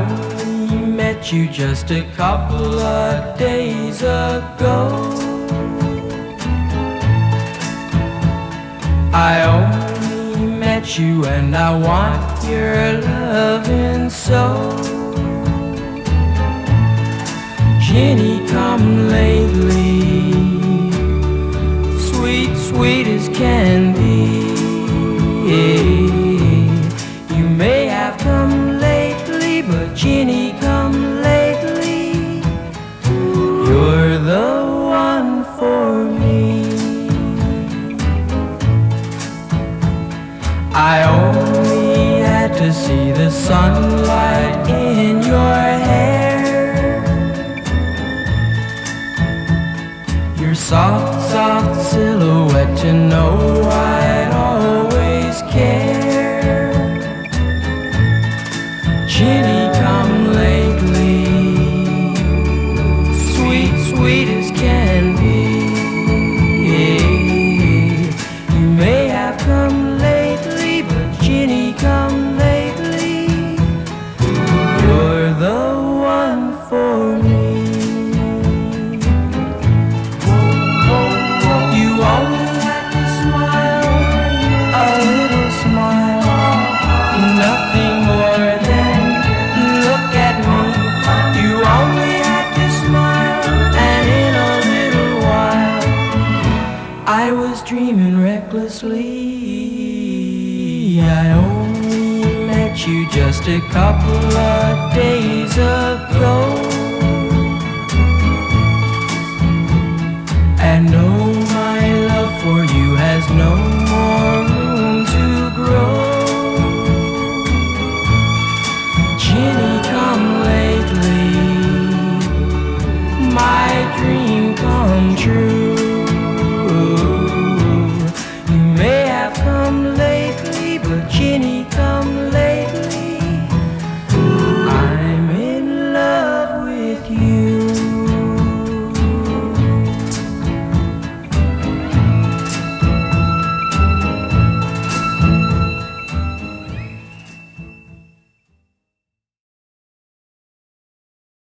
only met you just a couple of days ago. I only met you and I want your loving so. Jenny, come lately, sweet, sweet as can be. You may have come lately, but Jenny, come lately. You're the one for me. I only had to see the sunlight in your hair, your soft, soft silhouette to know I'd always care. Jenny, come lately, sweet, sweet as can be. You may have come lately, but Jenny, come lately. You're the one for me. You only had to smile, a little smile, nothing more than look at me. You only had to smile, and in a little while I was dreaming recklessly. I only met you just a couple